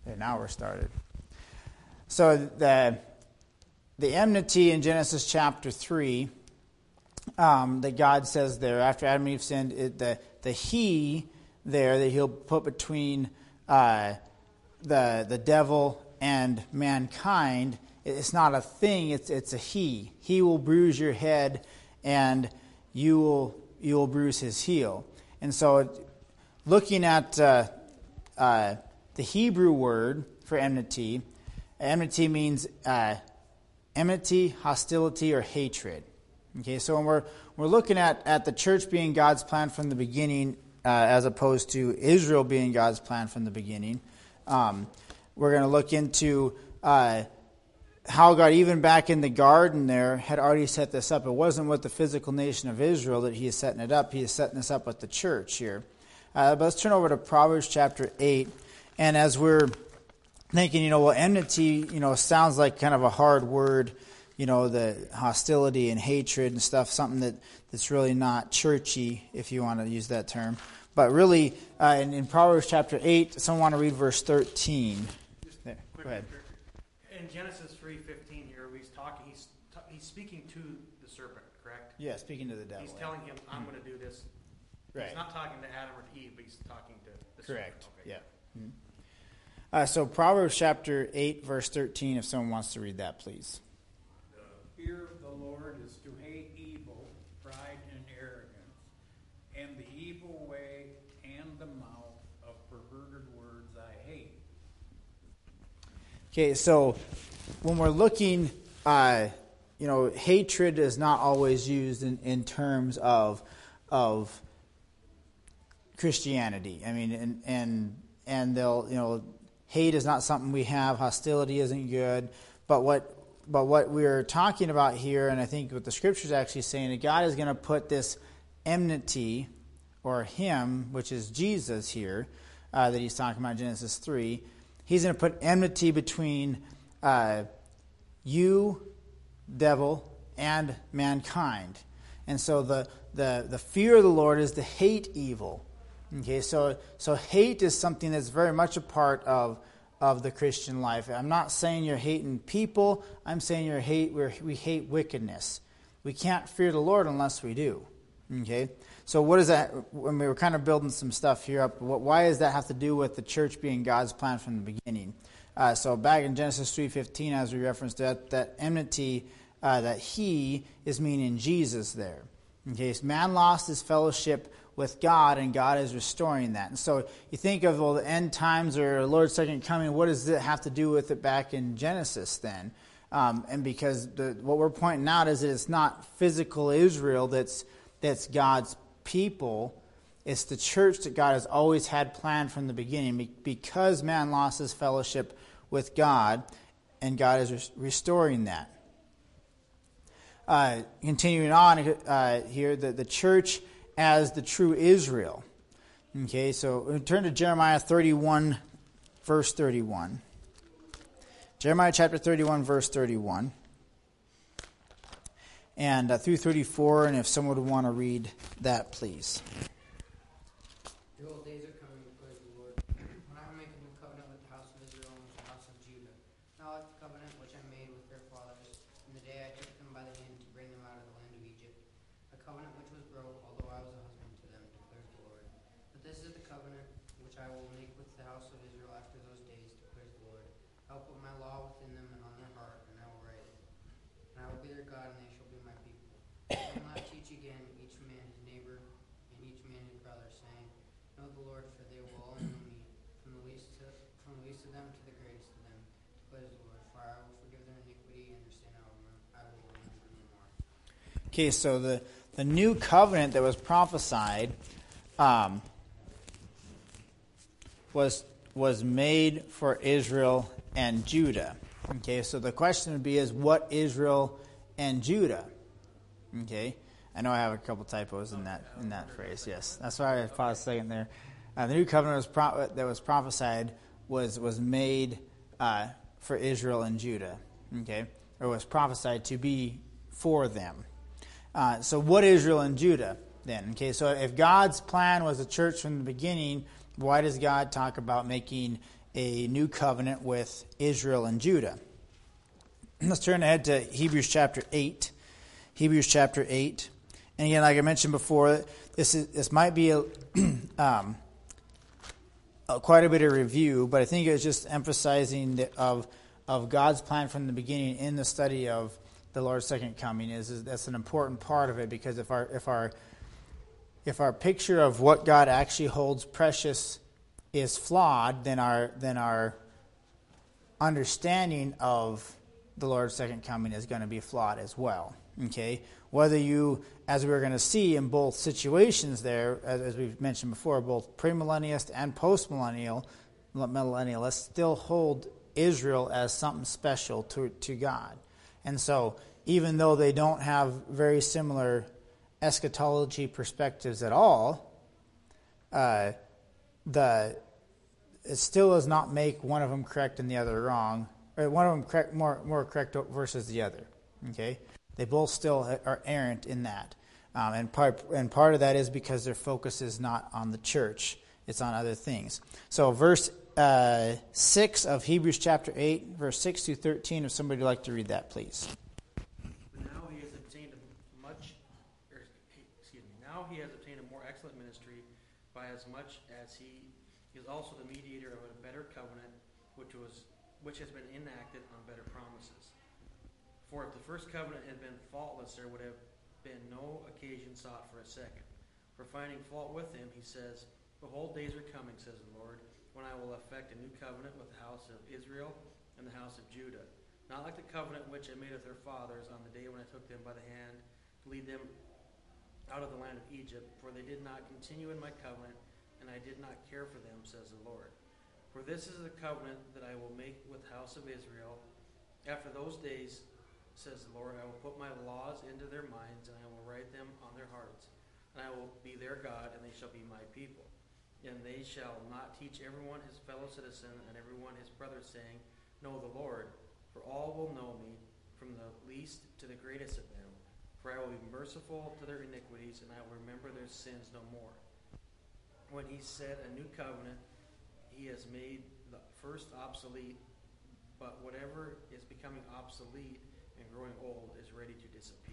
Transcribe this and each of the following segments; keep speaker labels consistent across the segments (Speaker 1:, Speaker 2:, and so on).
Speaker 1: Okay, now we're started. So the enmity in Genesis chapter 3 that God says there, after Adam and Eve sinned, the he there that he'll put between the devil and mankind, it's not a thing, it's a he. He will bruise your head and you will bruise his heel. And so looking at the Hebrew word for enmity means enmity, hostility, or hatred. Okay, so when we're looking at the church being God's plan from the beginning, as opposed to Israel being God's plan from the beginning, we're going to look into how God, even back in the garden there, had already set this up. It wasn't with the physical nation of Israel that he is setting it up. He is setting this up with the church here. But let's turn over to Proverbs chapter 8. And as we're thinking, enmity, sounds like kind of a hard word, the hostility and hatred and stuff, something that's really not churchy, if you want to use that term. But really, in Proverbs chapter 8, someone want to read verse 13. There, go ahead.
Speaker 2: In Genesis 3:15 here, he's speaking to the serpent, correct?
Speaker 1: Yeah, speaking to the devil.
Speaker 2: He's telling him, I'm going to do this.
Speaker 1: Right.
Speaker 2: He's not talking to Adam or to Eve, but he's talking to the
Speaker 1: correct.
Speaker 2: serpent. Okay.
Speaker 1: Yeah. Mm-hmm. So Proverbs chapter 8, verse 13, if someone wants to read that, please.
Speaker 3: The fear of the Lord is to hate evil, pride and arrogance, and the evil way and the mouth of perverted words I hate.
Speaker 1: Okay, so when we're looking, hatred is not always used in terms of Christianity. I mean, and they'll, hate is not something we have. Hostility isn't good. But what we're talking about here, and I think what the Scripture is actually saying, that God is going to put this enmity, or him, which is Jesus here, that he's talking about in Genesis 3. He's going to put enmity between you, devil, and mankind. And so the fear of the Lord is to hate evil. Okay, so hate is something that's very much a part of the Christian life. I'm not saying you're hating people. I'm saying we hate wickedness. We can't fear the Lord unless we do. Okay, so what is that? When we were kind of building some stuff here up, why does that have to do with the church being God's plan from the beginning? So back in Genesis 3:15, as we referenced that enmity, that he is meaning Jesus there. Okay, so man lost his fellowship with God, and God is restoring that. And so you think of the end times or the Lord's second coming, what does it have to do with it back in Genesis then? And because what we're pointing out is that it's not physical Israel that's God's people. It's the church that God has always had planned from the beginning, because man lost his fellowship with God, and God is restoring that. Continuing on here, the church as the true Israel. Okay, so we turn to Jeremiah 31, verse 31. Jeremiah chapter 31, verse 31. And through 34, and if someone would want to read that, please.
Speaker 4: The old days are coming, declares the Lord, when I will make a new covenant with the house of Israel and with the house of Judah, not like the covenant which I made with their fathers in the day I took them by the hand to bring them out of the land of Egypt, a covenant which was broke, although I was a husband to them, declares the Lord. But this is the covenant which I will make with the house of Israel after those days, declares the Lord. I will put my law within them and on their heart, and I will write it. And I will be their God, and they shall be my people. I will not teach again each man his neighbor and each man his brother, saying, know the Lord, for they will all know me, from the least of them to the greatest of them, declares the Lord. For I will forgive their iniquity, and their sin I will remember no more.
Speaker 1: Okay, so the new covenant that was prophesied was made for Israel and Judah. Okay, so the question would be is what Israel and Judah? Okay, I know I have a couple typos in that phrase. Yes, that's why I paused a second there. The new covenant that was prophesied was made for Israel and Judah. Okay, or was prophesied to be for them. So what Israel and Judah then? Okay, so if God's plan was a church from the beginning, why does God talk about making a new covenant with Israel and Judah. Let's turn ahead to Hebrews chapter 8. Hebrews chapter 8. And again, like I mentioned before, this might be quite a bit of review, but I think it's just emphasizing of God's plan from the beginning in the study of the Lord's second coming. That's an important part of it, because if our picture of what God actually holds precious is flawed, then our understanding of the Lord's second coming is going to be flawed as well. Okay? Whether you, as we were going to see in both situations there, as we've mentioned before, both premillennialist and postmillennialists still hold Israel as something special to God. And so, even though they don't have very similar eschatology perspectives at all, it still does not make one of them correct and the other wrong, or one of them correct, more correct versus the other. Okay, they both still are errant in that, and part of that is because their focus is not on the church; it's on other things. So, verse 6 of Hebrews chapter 8, verse 6 through 13. If somebody would like to read that, please.
Speaker 2: Now he has obtained a more excellent ministry, by as much as he is also the mediator of a better covenant, which has been enacted on better promises. For if the first covenant had been faultless, there would have been no occasion sought for a second. For finding fault with him, he says, "Behold, days are coming, says the Lord, when I will effect a new covenant with the house of Israel and the house of Judah, not like the covenant which I made with their fathers on the day when I took them by the hand to lead them out of the land of Egypt, for they did not continue in my covenant, and I did not care for them, says the Lord. For this is the covenant that I will make with the house of Israel. After those days, says the Lord, I will put my laws into their minds, and I will write them on their hearts. And I will be their God, and they shall be my people. And they shall not teach everyone his fellow citizen, and everyone his brother, saying, Know the Lord, for all will know me, from the least to the greatest of them. For I will be merciful to their iniquities, and I will remember their sins no more. When he said a new covenant, he has made the first obsolete, but whatever is becoming obsolete and growing old is ready to disappear."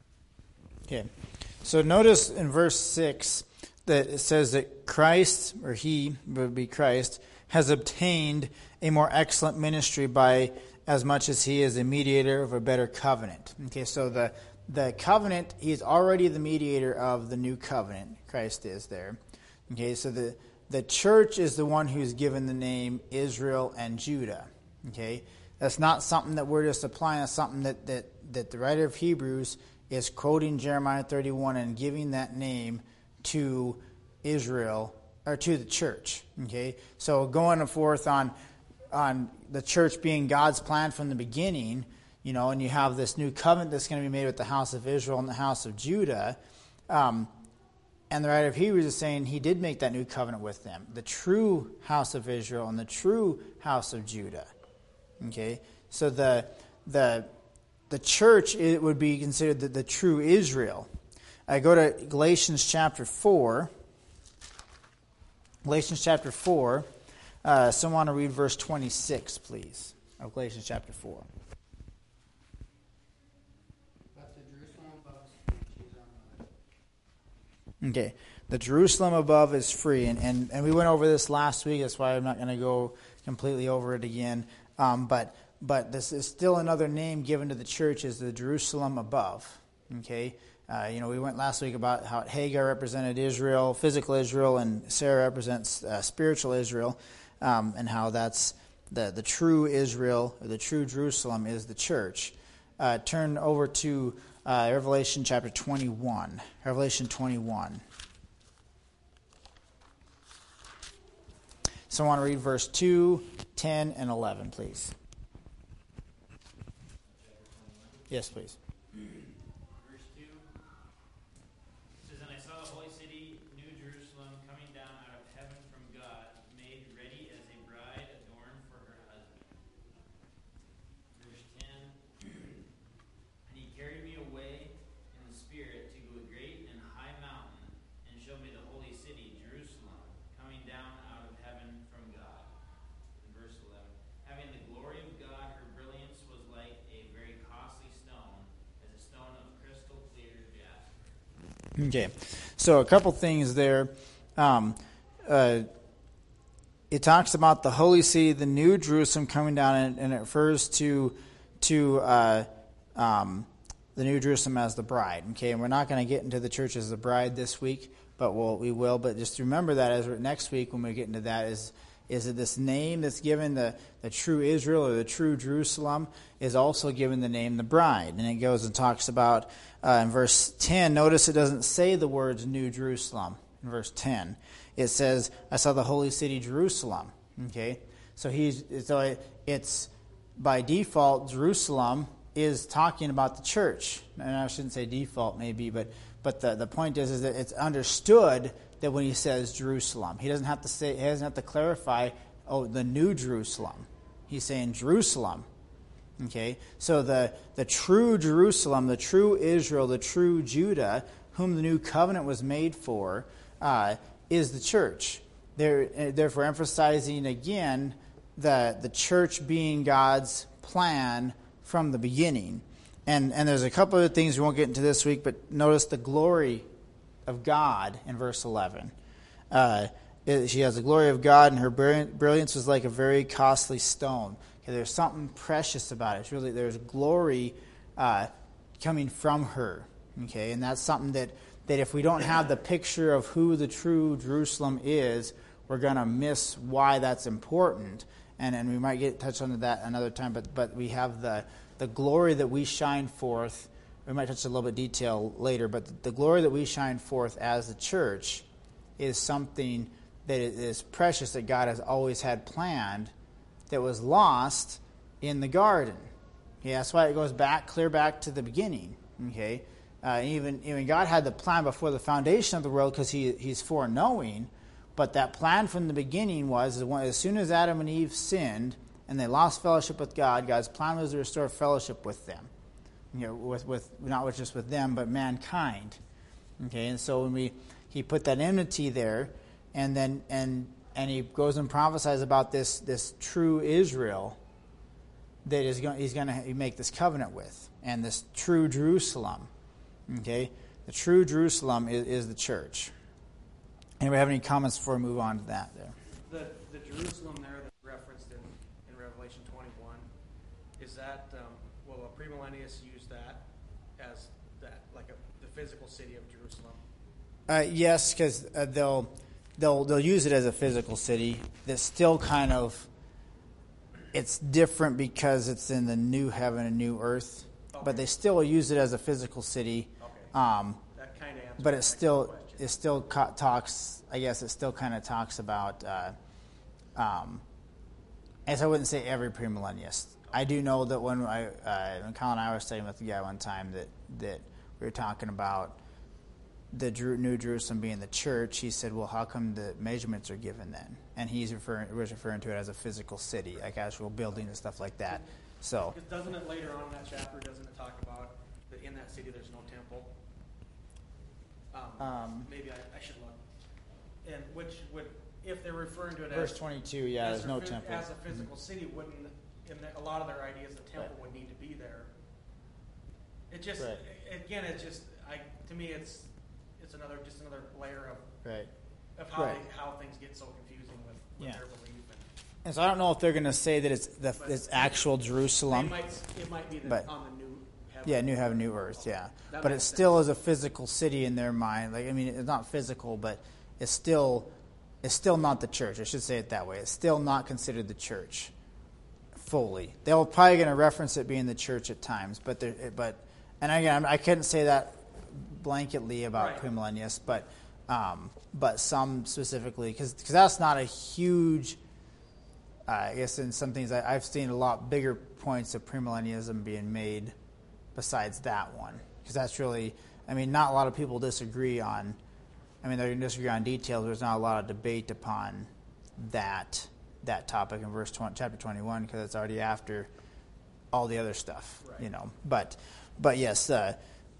Speaker 1: Okay. So notice in verse 6 that it says that Christ, or he would be Christ, has obtained a more excellent ministry by as much as he is a mediator of a better covenant. Okay, so the covenant, he's already the mediator of the new covenant. Christ is there. Okay, so the church is the one who's given the name Israel and Judah. Okay, that's not something that we're just applying. That's something that the writer of Hebrews is quoting Jeremiah 31 and giving that name to Israel, or to the church. Okay, so going forth on the church being God's plan from the beginning, and you have this new covenant that's going to be made with the house of Israel and the house of Judah. And the writer of Hebrews is saying he did make that new covenant with them, the true house of Israel and the true house of Judah. Okay, so the church, it would be considered the true Israel. I go to Galatians chapter 4. Galatians chapter 4. Someone want to read verse 26, please, of Galatians chapter 4. Okay, the Jerusalem above is free, and we went over this last week. That's why I'm not going to go completely over it again. But this is still another name given to the church, is the Jerusalem above. Okay, we went last week about how Hagar represented Israel, physical Israel, and Sarah represents spiritual Israel, and how that's the true Israel, or the true Jerusalem, is the church. Turn over to Revelation chapter 21. Revelation 21. So I want to read verse 2, 10, and 11, please. Yes, please.
Speaker 5: Verse 2 says, "And I saw the holy city, New Jerusalem, coming down out of heaven from God, made ready as a bride adorned for her husband." Verse 10, "And he carried me away in the Spirit to a great and high mountain, and showed me the holy city, Jerusalem, coming down out of heaven from God."
Speaker 1: Okay, so a couple things there. It talks about the holy city, the New Jerusalem coming down, and it refers to the New Jerusalem as the bride. Okay, and we're not going to get into the church as the bride this week, but we will. But just remember that as next week when we get into that is that this name that's given, the true Israel or the true Jerusalem, is also given the name the bride. And it goes and talks about, in verse 10, notice it doesn't say the words New Jerusalem in verse 10. It says, I saw the holy city Jerusalem. Okay? So it's by default, Jerusalem is talking about the church. And I shouldn't say default maybe, but the point is that it's understood that when he says Jerusalem, he doesn't have to clarify, the New Jerusalem. He's saying Jerusalem. Okay? So the true Jerusalem, the true Israel, the true Judah, whom the new covenant was made for, is the church. Therefore emphasizing again the church being God's plan from the beginning. And there's a couple of things we won't get into this week, but notice the glory of God in verse 11. She has the glory of God, and her brilliance was like a very costly stone. Okay, there's something precious about it. There's glory coming from her. Okay, and that's something that if we don't have the picture of who the true Jerusalem is, we're going to miss why that's important. And we might touch on that another time, but we have the glory that we shine forth. We might touch a little bit detail later, but the glory that we shine forth as the church is something that is precious, that God has always had planned, that was lost in the garden. Okay, that's why it goes clear back to the beginning. Okay, even God had the plan before the foundation of the world because He's foreknowing. But that plan from the beginning was as soon as Adam and Eve sinned and they lost fellowship with God, God's plan was to restore fellowship with them. With not just with them, but mankind. Okay, and so when He put that enmity there, and then He goes and prophesies about this true Israel that He's going to make this covenant with, and this true Jerusalem. Okay, the true Jerusalem is the church. Anybody have any comments before we move on to that? There,
Speaker 2: the Jerusalem there that's referenced in Revelation 21, is that will a premillennialist use that as the physical city of Jerusalem?
Speaker 1: Yes, because they'll use it as a physical city. That's still kind of, it's different because it's in the new heaven and new earth, okay. But they still use it as a physical city.
Speaker 2: Okay. That kind of answers.
Speaker 1: But it still talks. I guess it still kind of talks about. As I wouldn't say every premillennialist. I do know that when Colin and I were studying with the guy one time that we were talking about the New Jerusalem being the church, he said, well, how come the measurements are given then? And was referring to it as a physical city, like actual building and stuff like that. So,
Speaker 2: doesn't it later on in that chapter, doesn't it talk about that in that city there's no temple? Maybe I should look. And which would, if they're referring to it
Speaker 1: verse 22, there's no temple.
Speaker 2: As a physical city, wouldn't, in a lot of their ideas, the temple would need to be there. It just, again, to me, it's another layer of how things get so confusing with their belief.
Speaker 1: And so I don't know if they're going to say that it's actual Jerusalem.
Speaker 2: It might be on the new heaven.
Speaker 1: Yeah, new heaven, new earth. Yeah, but it still is a physical city in their mind. It's not physical, but it's still not the church. I should say it that way. It's still not considered the church fully. They're probably going to reference it being the church at times, but and again, I couldn't say that blanketly about premillennialists, but some specifically because that's not a huge. I guess in some things I've seen a lot bigger points of premillennialism being made besides that one. Because that's really, not a lot of people disagree on, they're going to disagree on details. There's not a lot of debate upon that topic in chapter 21 because it's already after all the other stuff, But yes, the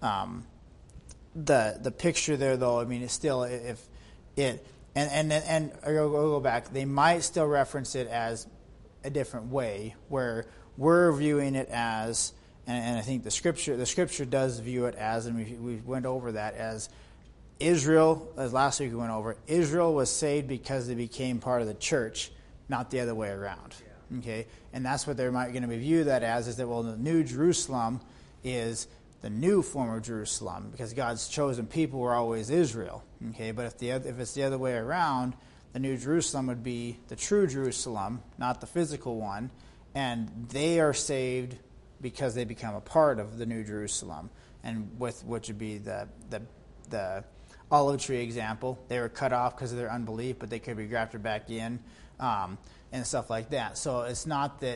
Speaker 1: picture there though, it's still, if it... And I'll go back. They might still reference it as a different way, where we're viewing it as, and I think the scripture does view it as, and we went over that as Israel, as last week we went over, Israel was saved because they became part of the church, not the other way around.
Speaker 2: Yeah.
Speaker 1: Okay, and that's what they're going to view that as, is that, well, the New Jerusalem is the new form of Jerusalem, because God's chosen people were always Israel. Okay, but if it's the other way around, the New Jerusalem would be the true Jerusalem, not the physical one, and they are saved because they become a part of the New Jerusalem, and which would be the olive tree example. They were cut off because of their unbelief, but they could be grafted back in, and stuff like that. So it's not that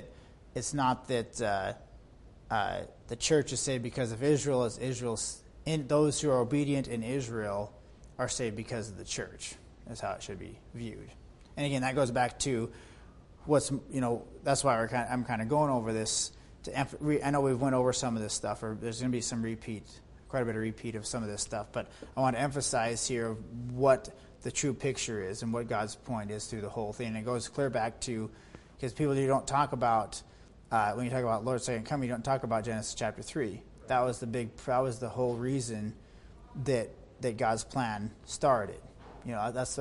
Speaker 1: the church is saved because of Israel, as Israel's those who are obedient in Israel are saved because of the church. That's how it should be viewed. And again, that goes back to that's why I'm kind of going over this. I know we've went over some of this stuff, or there's going to be quite a bit of repeat of some of this stuff, but I want to emphasize here what the true picture is and what God's point is through the whole thing. And it goes clear back to, because people, you don't talk about, when you talk about Lord's second coming, you don't talk about Genesis chapter 3. That was the whole reason that God's plan started. That's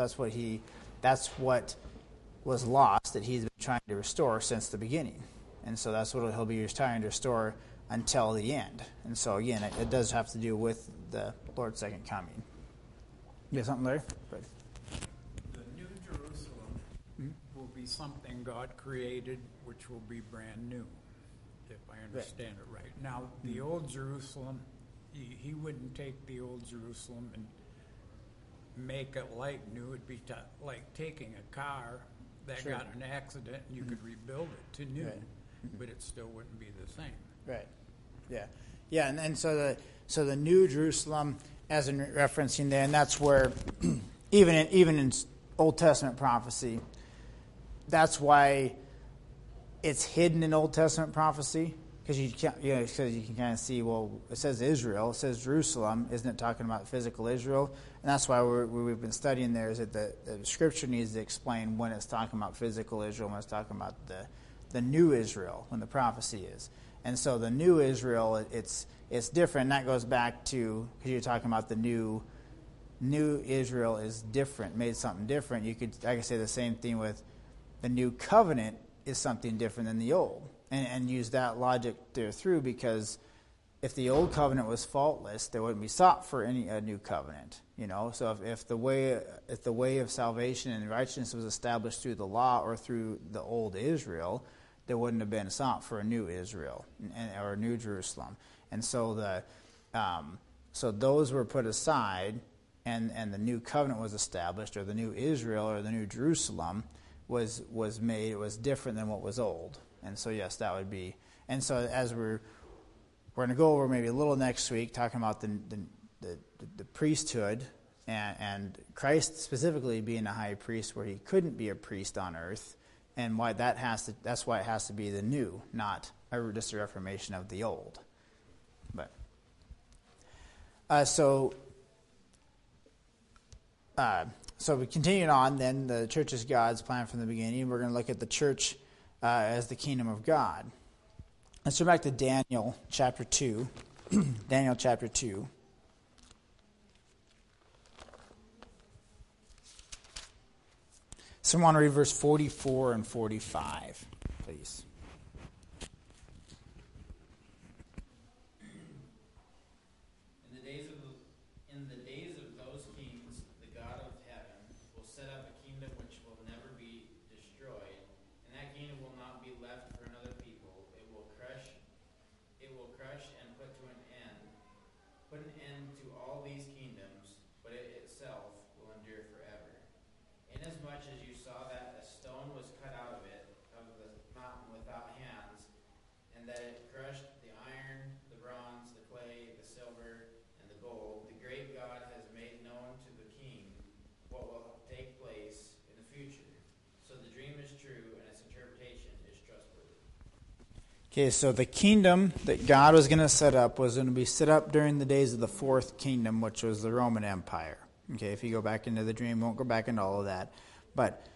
Speaker 1: what was lost, that he's been trying to restore since the beginning. And so that's what he'll be trying to restore until the end. And so again, it does have to do with the Lord's second coming. You have something, Larry? Good.
Speaker 3: The New Jerusalem will be something God created, which will be brand new, if I understand it right. Now, the Old Jerusalem, he wouldn't take the Old Jerusalem and make it like new. It'd be like taking a car that got in an accident and you could rebuild it to new, but it still wouldn't be the same.
Speaker 1: Right. Yeah. And so the New Jerusalem, as in referencing there, and that's where even in Old Testament prophecy, that's why it's hidden in Old Testament prophecy, because you can kind of see, well, it says Israel, it says Jerusalem, isn't it talking about physical Israel? And that's why we've been studying there, is that the Scripture needs to explain when it's talking about physical Israel, when it's talking about the new Israel, when the prophecy is. And so the new Israel, it's different. And that goes back to, because you're talking about the new Israel is different, made something different. I could say the same thing with the new covenant is something different than the old, and use that logic there through, because if the old covenant was faultless, there wouldn't be sought for a new covenant. So if the way of salvation and righteousness was established through the law or through the old Israel, there wouldn't have been sought for a new Israel or a new Jerusalem. And so so those were put aside, and the new covenant was established, or the new Israel or the new Jerusalem was made. It was different than what was old. And so yes, that would be. And so as we're going to go over maybe a little next week, talking about the priesthood and Christ specifically being a high priest where he couldn't be a priest on earth, and why that's why it has to be the new, not just a reformation of the old. But so we continue on then. The church is God's plan from the beginning. We're going to look at the church as the kingdom of God. Let's go back to Daniel chapter 2. Daniel chapter 2. So I want to read verse 44 and 45, please.
Speaker 5: In the days of those kings, the God of heaven will set up a kingdom which will never be destroyed, and that kingdom will not be left for another people. It will crush and put an end to all these kingdoms, but it itself will endure forever. Inasmuch as you saw that a stone was cut out of the mountain without hands, and that it crushed the iron, the bronze, the clay, the silver, and the gold, the great God has made known to the king what will take place in the future. So the dream is true, and its interpretation is trustworthy.
Speaker 1: Okay, so the kingdom that God was going to set up was going to be set up during the days of the fourth kingdom, which was the Roman Empire. Okay, if you go back into the dream, we won't go back into all of that. But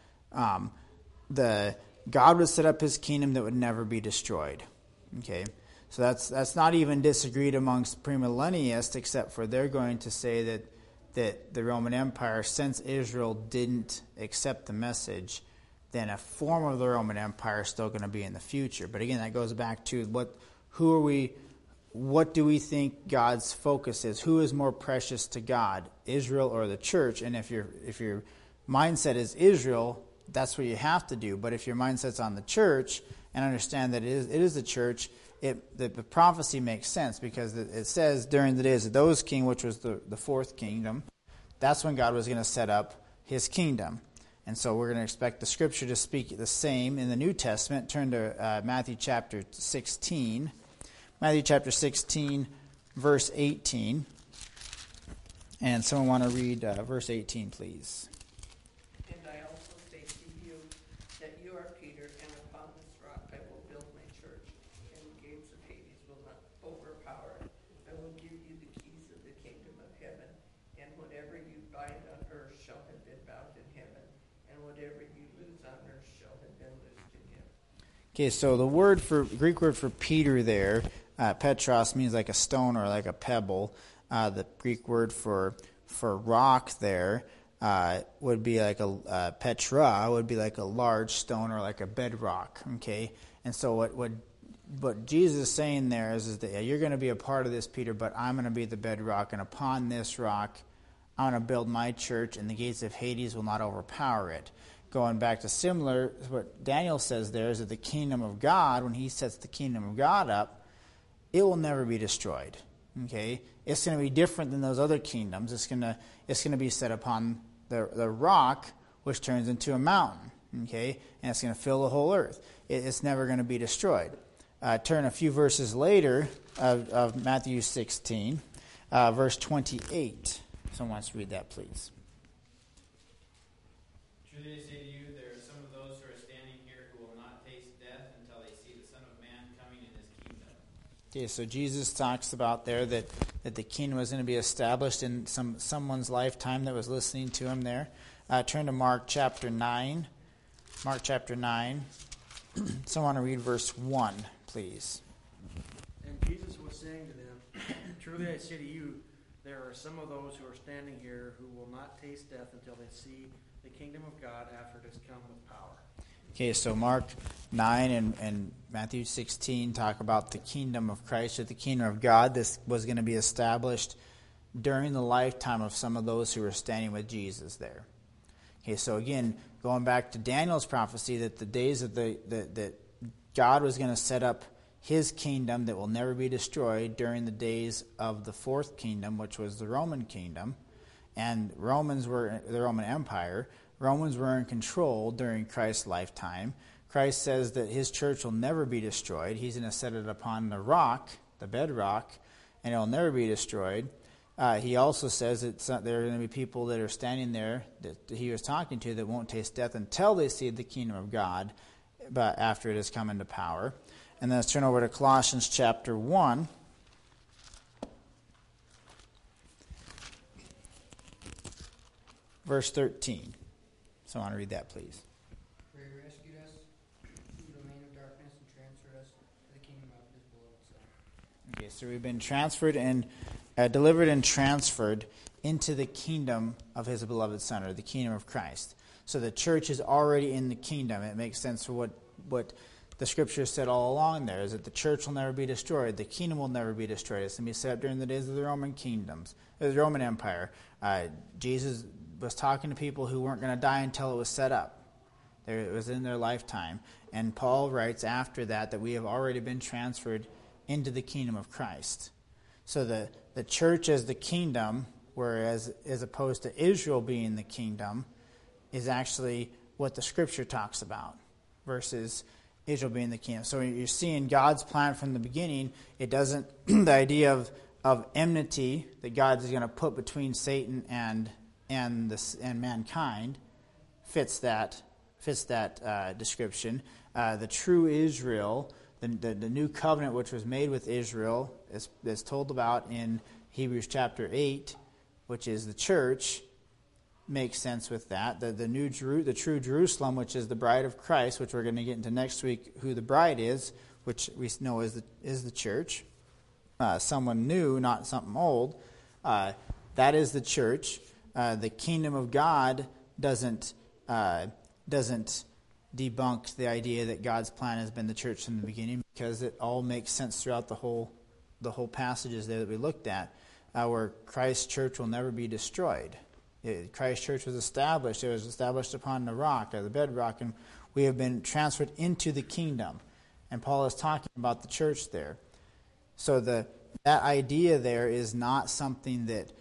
Speaker 1: God would set up his kingdom that would never be destroyed. Okay, so that's not even disagreed amongst premillennialists, except for they're going to say that the Roman Empire, since Israel didn't accept the message, then a form of the Roman Empire is still going to be in the future. But again, that goes back to what do we think God's focus is? Who is more precious to God, Israel or the church? And if your mindset is Israel, that's what you have to do. But if your mindset's on the church, and understand that it is the church, the prophecy makes sense, because it says during the days of those king, which was the fourth kingdom, that's when God was going to set up his kingdom. And so we're going to expect the scripture to speak the same in the New Testament. Turn to Matthew chapter 16. Matthew chapter 16, verse 18. And someone want to read verse 18, please.
Speaker 6: And I also say to you that you are Peter, and upon this rock I will build my church, and the gates of Hades will not overpower it. I will give you the keys of the kingdom of heaven, and whatever you bind on earth shall have been bound in heaven, and whatever you loose on earth shall have been loosed in heaven.
Speaker 1: Okay, so the Greek word for Peter there, Petros, means like a stone or like a pebble. The Greek word for rock there would be like Petra, would be like a large stone or like a bedrock. Okay, and so what Jesus is saying there is that you're going to be a part of this, Peter, but I'm going to be the bedrock, and upon this rock I'm going to build my church, and the gates of Hades will not overpower it. Going back to similar, what Daniel says there is that the kingdom of God, when he sets the kingdom of God up, it will never be destroyed. Okay, it's going to be different than those other kingdoms. It's going to be set upon the rock, which turns into a mountain. Okay, and it's going to fill the whole earth. It's never going to be destroyed. Turn a few verses later of Matthew 16, verse 28. Someone wants to read that, please.
Speaker 5: Truly I say to you, there are some of those who are standing here who will not taste death until they see the Son of Man coming in his kingdom.
Speaker 1: Okay, so Jesus talks about there that the kingdom was going to be established in someone's lifetime that was listening to him there. Turn to Mark chapter 9. Mark chapter 9. Someone want to read verse 1, please.
Speaker 2: And Jesus was saying to them, truly I say to you, there are some of those who are standing here who will not taste death until they see the kingdom of God after it has come with power.
Speaker 1: Okay, so Mark 9 and Matthew 16 talk about the kingdom of Christ or the kingdom of God. This was going to be established during the lifetime of some of those who were standing with Jesus there. Okay, so again, going back to Daniel's prophecy that the days of that God was going to set up his kingdom that will never be destroyed during the days of the fourth kingdom, which was the Roman kingdom, and Romans were the Roman Empire. Romans were in control during Christ's lifetime. Christ says that his church will never be destroyed. He's going to set it upon the rock, the bedrock, and it will never be destroyed. He also says that there are going to be people that are standing there that he was talking to that won't taste death until they see the kingdom of God, but after it has come into power. And then let's turn over to Colossians chapter 1. Verse 13. So I want to read that, please.
Speaker 4: For he rescued us from the domain of darkness and transferred us to the kingdom of his beloved Son.
Speaker 1: Okay, so we've been transferred and delivered and transferred into the kingdom of his beloved Son, or the kingdom of Christ. So the church is already in the kingdom. It makes sense for what the scripture said all along there, is that the church will never be destroyed. The kingdom will never be destroyed. It's going to be set up during the days of the Roman kingdoms, the Roman Empire. Jesus was talking to people who weren't going to die until it was set up. It was in their lifetime. And Paul writes after that we have already been transferred into the kingdom of Christ. So the church as the kingdom, whereas as opposed to Israel being the kingdom, is actually what the scripture talks about versus Israel being the kingdom. So you're seeing God's plan from the beginning. It doesn't, the idea of enmity that God is going to put between Satan and mankind fits that description. The true Israel, the new covenant which was made with Israel, is told about in Hebrews chapter 8, which is the church, makes sense with that. The true Jerusalem, which is the bride of Christ, which we're going to get into next week, who the bride is, which we know is the church. Someone new, not something old. that is the church. The kingdom of God doesn't debunk the idea that God's plan has been the church from the beginning, because it all makes sense throughout the whole passages there that we looked at, where Christ's church will never be destroyed. Christ's church was established. It was established upon the rock, or the bedrock, and we have been transferred into the kingdom. And Paul is talking about the church there. So that idea there is not something that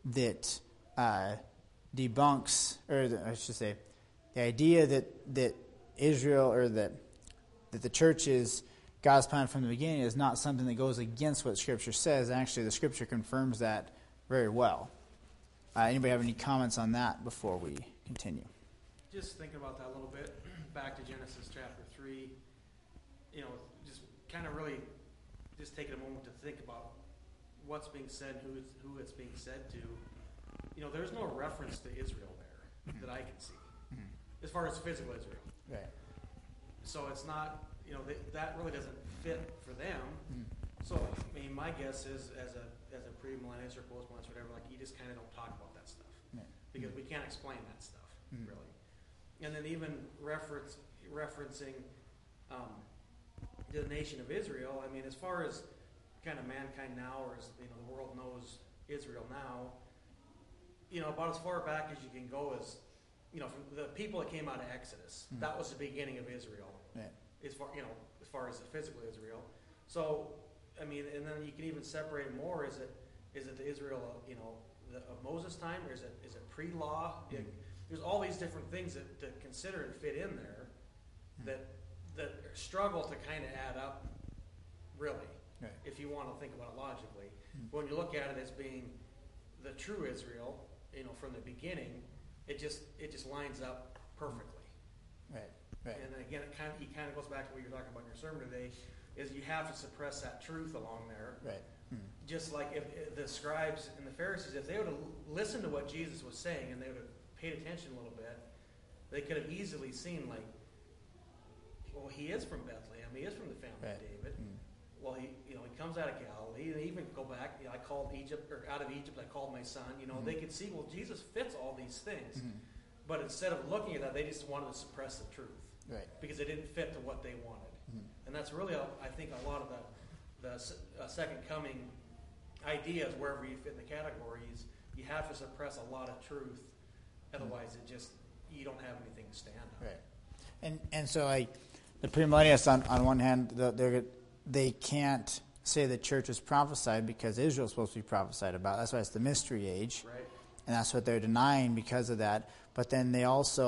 Speaker 1: debunks, or I should say, the idea that Israel, or that the church is God's plan from the beginning, is not something that goes against what Scripture says. Actually, the Scripture confirms that very well. Anybody have any comments on that before we continue?
Speaker 2: Just thinking about that a little bit, back to Genesis chapter 3, just kind of really just taking a moment to think about what's being said, who it's being said to. There's no reference to Israel there that I can see, as far as physical Israel.
Speaker 1: Right.
Speaker 2: So it's not, that really doesn't fit for them. So, my guess is, as a pre-millennialist or post-millennialist, whatever, you just kind of don't talk about that stuff.
Speaker 1: Right.
Speaker 2: Because we can't explain that stuff, really. And then even referencing the nation of Israel, as far as kind of mankind now, or as the world knows Israel now, about as far back as you can go as, from the people that came out of Exodus, that was the beginning of Israel.
Speaker 1: Right.
Speaker 2: As far as the physical Israel. So, and then you can even separate it more. Is it the Israel, of Moses' time, or is it pre-law? There's all these different things to consider and fit in there that struggle to kind of add up, really,
Speaker 1: right,
Speaker 2: if you want to think about it logically. When you look at it as being the true Israel, from the beginning, it just lines up perfectly.
Speaker 1: Right. Right.
Speaker 2: And again, he kind of goes back to what you're talking about in your sermon today, is you have to suppress that truth along there.
Speaker 1: Right.
Speaker 2: Just like if the scribes and the Pharisees, if they would have listened to what Jesus was saying and they would have paid attention a little bit, they could have easily seen, well, he is from Bethlehem. He is from the family of David. Well, he comes out of Galilee. They even go back, I called Egypt, or out of Egypt I called my son. They could see, well, Jesus fits all these things. But instead of looking at that, they just wanted to suppress the truth.
Speaker 1: Right.
Speaker 2: Because it didn't fit to what they wanted. And that's really, I think, a lot of the second coming ideas, wherever you fit in the categories, you have to suppress a lot of truth. Otherwise, you don't have anything to stand on.
Speaker 1: Right. And so the premillennialists, on one hand, they can't say the church was prophesied because Israel is supposed to be prophesied about. That's why it's the mystery age.
Speaker 2: Right.
Speaker 1: And that's what they're denying because of that. But then they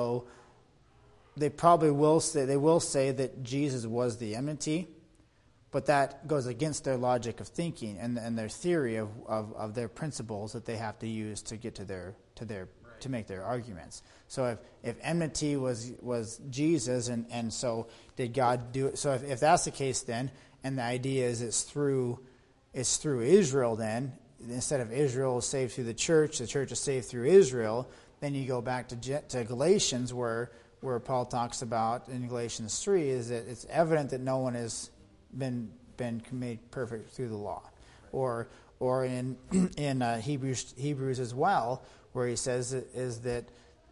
Speaker 1: probably will say that Jesus was the enmity, but that goes against their logic of thinking and their theory of their principles that they have to use to get to make their arguments. So if enmity was Jesus, and so did God do it? So if that's the case, then, and the idea is it's through Israel, then instead of Israel is saved through the church is saved through Israel. Then you go back to Galatians, where Paul talks about in Galatians 3 is that it's evident that no one has been made perfect through the law, or in Hebrews as well, where he says is that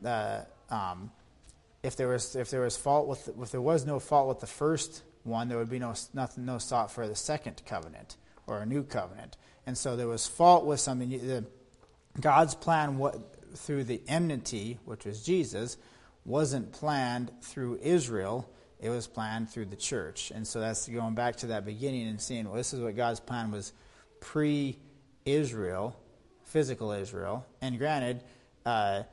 Speaker 1: if there was no fault with the first one, there would be no sought for the second covenant or a new covenant, and so there was fault with something. God's plan through the enmity, which was Jesus, wasn't planned through Israel. It was planned through the church. And so that's going back to that beginning and seeing, well, this is what God's plan was pre-Israel, physical Israel. And granted, that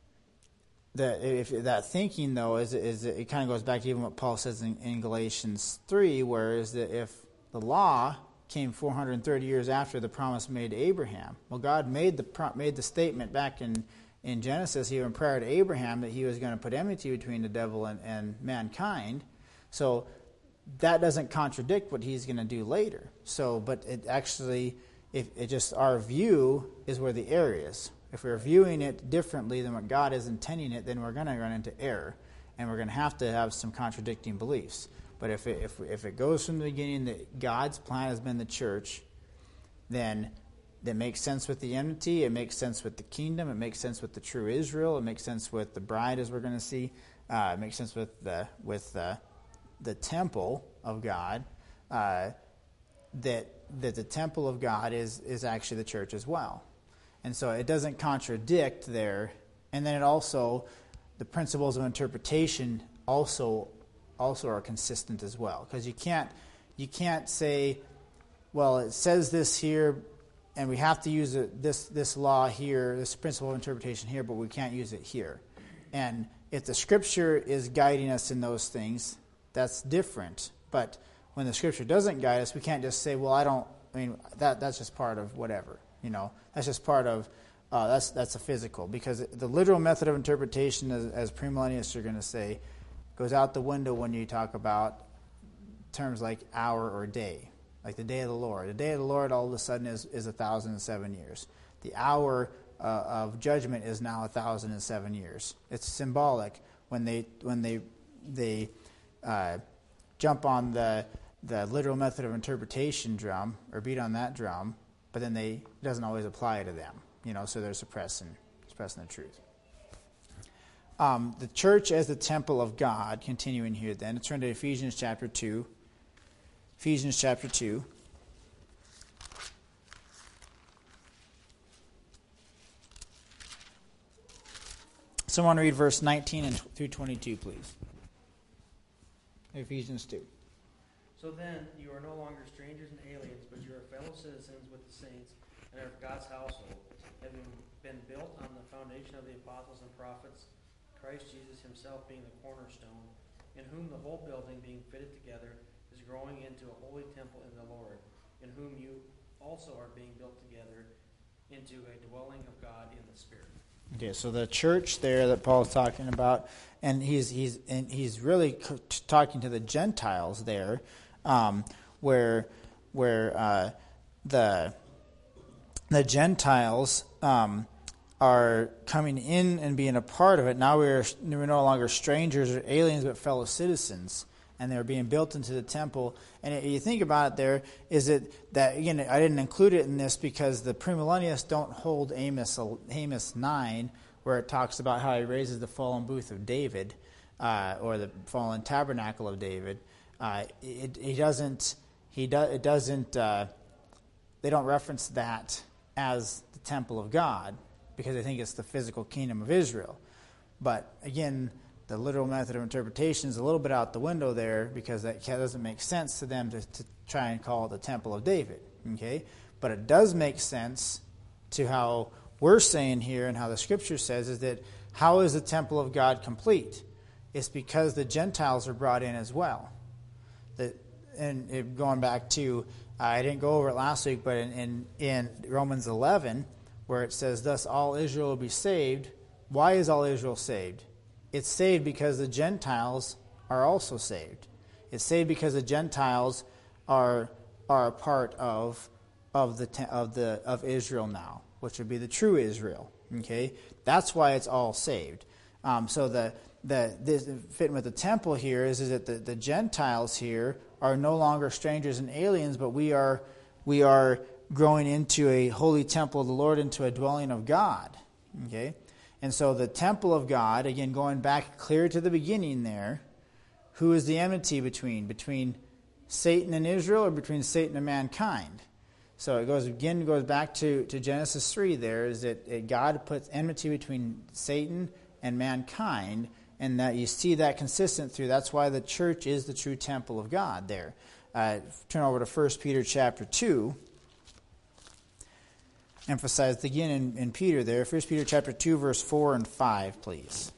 Speaker 1: thinking, though, is it kind of goes back to even what Paul says in Galatians 3, where is that if the law came 430 years after the promise made to Abraham, well, God made the statement back in Genesis, even prior to Abraham, that he was going to put enmity between the devil and mankind. So that doesn't contradict what he's going to do later. So, but it actually, our view is where the error is. If we're viewing it differently than what God is intending it, then we're going to run into error, and we're going to have some contradicting beliefs. But if it goes from the beginning that God's plan has been the church, then that makes sense with the enmity. It makes sense with the kingdom. It makes sense with the true Israel. It makes sense with the bride, as we're going to see. It makes sense with the temple of God. That the temple of God is actually the church as well, and so it doesn't contradict there. And then it also, the principles of interpretation also are consistent as well, because you can't say, well, it says this here, and we have to use this law here, this principle of interpretation here, but we can't use it here. And if the Scripture is guiding us in those things, that's different. But when the Scripture doesn't guide us, we can't just say, well, that's just part of whatever. That's just part of, that's a physical. Because the literal method of interpretation, as premillennialists are going to say, goes out the window when you talk about terms like hour or day. Like the day of the Lord. The day of the Lord all of a sudden is 1,007 years. The hour of judgment is now 1,007 years. It's symbolic when they jump on the literal method of interpretation drum or beat on that drum, but then it doesn't always apply to them. So they're suppressing the truth. The church as the temple of God, continuing here then. Let's turn to Ephesians chapter 2. Ephesians chapter 2. Someone read verse 19 through 22, please. Ephesians 2.
Speaker 2: So then, you are no longer strangers and aliens, but you are fellow citizens with the saints and are of God's household, having been built on the foundation of the apostles and prophets, Christ Jesus himself being the cornerstone, in whom the whole building being fitted together is growing into a holy temple in the Lord, in whom you also are being built together into a dwelling of God in the Spirit.
Speaker 1: Okay, so the church there that Paul's talking about, and he's really talking to the Gentiles there, where the Gentiles are coming in and being a part of it. Now we're no longer strangers or aliens, but fellow citizens, and they're being built into the temple. And you think about it, there is it that, again, I didn't include it in this because the premillennialists don't hold Amos 9, where it talks about how he raises the fallen booth of David, or the fallen tabernacle of David. They don't reference that as the temple of God, because they think it's the physical kingdom of Israel. But again, the literal method of interpretation is a little bit out the window there, because that doesn't make sense to them to try and call it the temple of David. Okay, but it does make sense to how we're saying here and how the Scripture says, is that how is the temple of God complete? It's because the Gentiles are brought in as well. And going back to, I didn't go over it last week, but in Romans 11, where it says, thus all Israel will be saved. Why is all Israel saved? It's saved because the Gentiles are also saved. It's saved because the Gentiles are a part of Israel now, which would be the true Israel. Okay, that's why it's all saved. So this fitting with the temple here is that the Gentiles here are no longer strangers and aliens, but we are growing into a holy temple of the Lord, into a dwelling of God. Okay, and so the temple of God, again, going back clear to the beginning there, who is the enmity between Satan and Israel, or between Satan and mankind? So it goes back to Genesis 3 there, is that God puts enmity between Satan and mankind, and that you see that consistent through. That's why the church is the true temple of God there. Turn over to 1 Peter chapter 2. Emphasized again in Peter there. 1 Peter chapter 2, verse 4 and 5, please.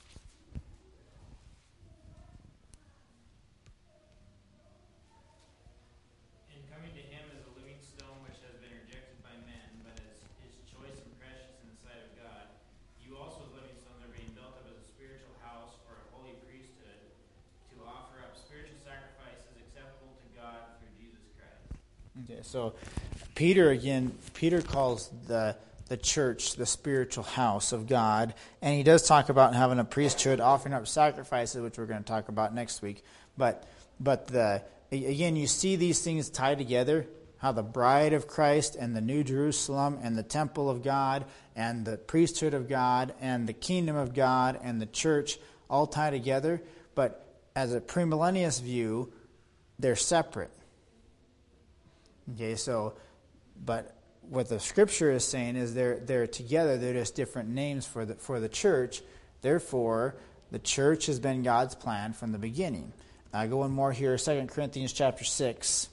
Speaker 1: Okay, so Peter calls the church the spiritual house of God, and he does talk about having a priesthood, offering up sacrifices, which we're going to talk about next week. But again, you see these things tied together, the bride of Christ and the New Jerusalem and the temple of God and the priesthood of God and the kingdom of God and the church all tie together. But as a premillennialist view, they're separate. Okay, so, but what the Scripture is saying is they're together. They're just different names for the church. Therefore, the church has been God's plan from the beginning. Go one more here, 2 Corinthians chapter 6.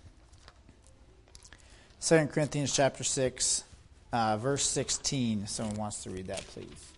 Speaker 1: 2 Corinthians chapter 6, verse 16. If someone wants to read that, please.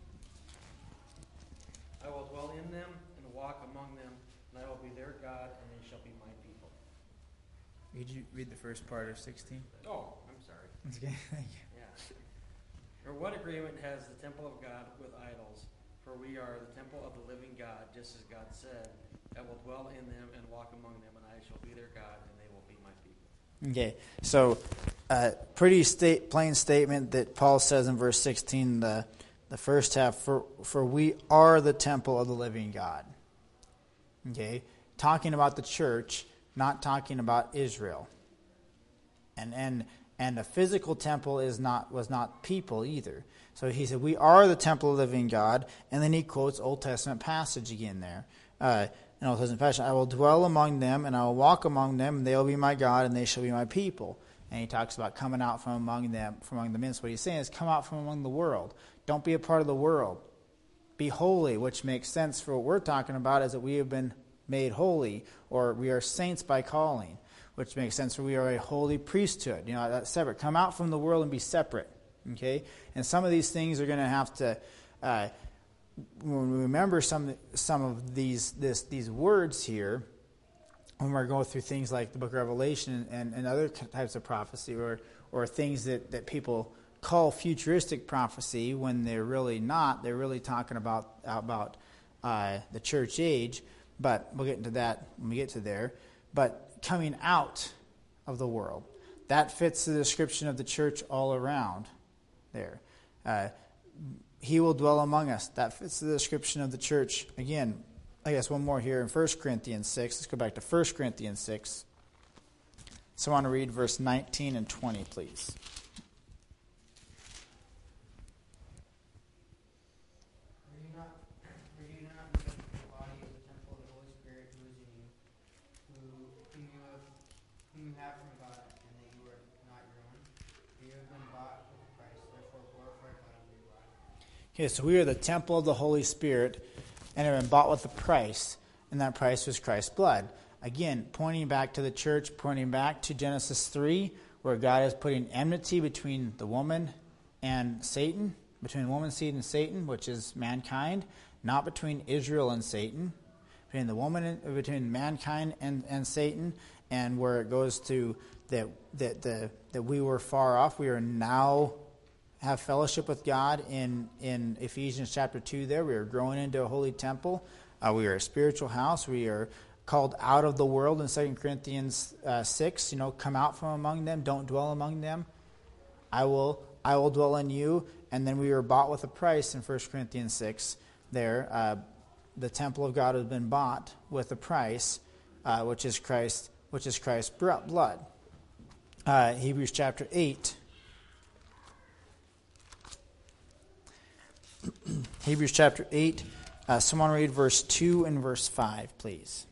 Speaker 2: I will dwell in them and walk among them, and I will be their God, and they shall be my people.
Speaker 1: Could you read the first part of 16?
Speaker 2: Oh, I'm sorry.
Speaker 1: That's okay. Thank you.
Speaker 2: Yeah. Or what agreement has the temple of God with idols? For we are the temple of the living God, just as God said, I will dwell in them and walk among them, and I shall be their God, and they will be my people.
Speaker 1: Okay, so pretty plain statement that Paul says in verse 16, the first half, for we are the temple of the living God. Okay, talking about the church, not talking about Israel. And a physical temple was not people either. So he said, we are the temple of the living God, and then he quotes Old Testament passage again there. In Old Testament passage, I will dwell among them, and I will walk among them, and they will be my God, and they shall be my people. And he talks about coming out from among them, from among the men. So what he's saying is come out from among the world. Don't be a part of the world. Be holy, which makes sense for what we're talking about, is that we have been made holy, or we are saints by calling, which makes sense for we are a holy priesthood. You know, that's separate. Come out from the world and be separate. Okay? And some of these things are going to have to, when we remember some of these words here, when we're going through things like the book of Revelation and other types of prophecy, or things that people call futuristic prophecy when they're really not. They're really talking about the church age, but we'll get into that when we get to there. But coming out of the world, that fits the description of the church all around there. He will dwell among us. That fits the description of the church. Again, I guess one more here in 1 Corinthians 6. Let's go back to 1 Corinthians 6. So I want to read verse 19 and 20, please.
Speaker 4: For you not because the body is the temple of the Holy Spirit who is in you, whom you have from God, and that you are not your own. For you have been bought with a price, therefore glorify God in your body.
Speaker 1: Okay, so we are the temple of the Holy Spirit and have been bought with a price, and that price was Christ's blood. Again, pointing back to the church, pointing back to Genesis 3, where God is putting enmity between the woman and Satan, between woman's seed and Satan, which is mankind, not between Israel and Satan, between the woman and between mankind and Satan, and where it goes to that we were far off, we are now have fellowship with God in Ephesians chapter 2 there. We are growing into a holy temple. We are a spiritual house. We are called out of the world in 2 Corinthians 6. Come out from among them. Don't dwell among them. I will dwell in you. And then we were bought with a price in 1 Corinthians 6 there. The temple of God has been bought with a price, which is Christ's blood. Hebrews chapter 8. Hebrews chapter 8. Someone read verse 2 and verse 5, please.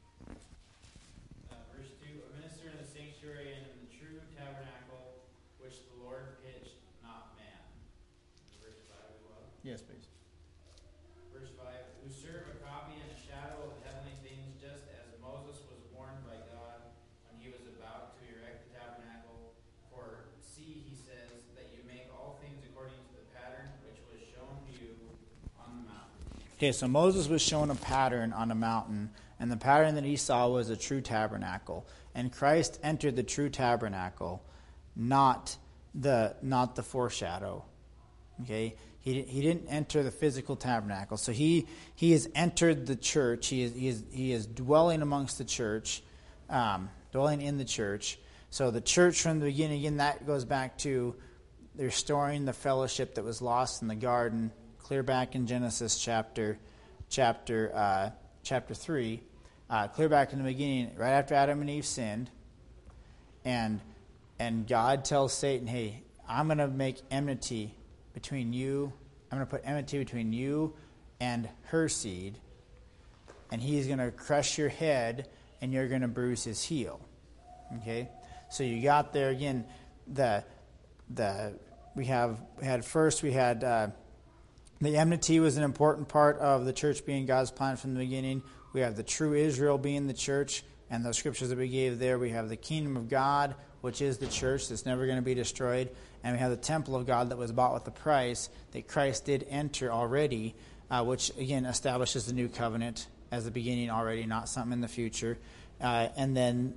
Speaker 5: Verse 2, a minister in the sanctuary and in the true tabernacle, which the Lord pitched, not man. Verse 5 as well.
Speaker 1: Yes, please.
Speaker 5: Verse 5, who serve a copy and a shadow of heavenly things, just as Moses was warned by God when he was about to erect the tabernacle. For see, he says, that you make all things according to the pattern which was shown to you on the mountain.
Speaker 1: Okay, so Moses was shown a pattern on a mountain, and the pattern that he saw was a true tabernacle. And Christ entered the true tabernacle, not the foreshadow. Okay, he didn't enter the physical tabernacle. So he has entered the church. He is dwelling amongst the church, dwelling in the church. So the church from the beginning, again, that goes back to restoring the fellowship that was lost in the garden. Clear back in Genesis chapter 3, clear back in the beginning, right after Adam and Eve sinned, and God tells Satan, hey, I'm going to make enmity between you. I'm going to put enmity between you and her seed, and he's going to crush your head, and you're going to bruise his heel. Okay? So you got there again, we had the enmity was an important part of the church being God's plan from the beginning. We have the true Israel being the church, and the scriptures that we gave there. We have the kingdom of God, which is the church that's never going to be destroyed. And we have the temple of God that was bought with a price that Christ did enter already, which, again, establishes the new covenant as the beginning already, not something in the future. And then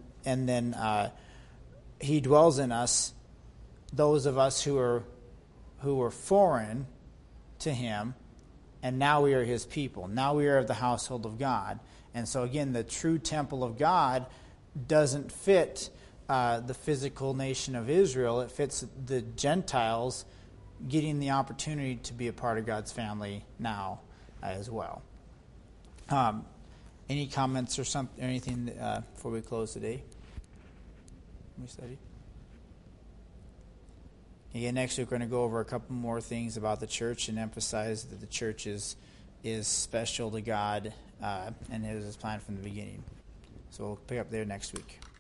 Speaker 1: he dwells in us, those of us who are foreign to him, and now we are his people. Now we are of the household of God. And so, again, the true temple of God doesn't fit the physical nation of Israel. It fits the Gentiles getting the opportunity to be a part of God's family now as well. Any comments or something, or anything before we close today? We study. Again, next week we're going to go over a couple more things about the church and emphasize that the church is special to God and it was his plan from the beginning. So we'll pick up there next week.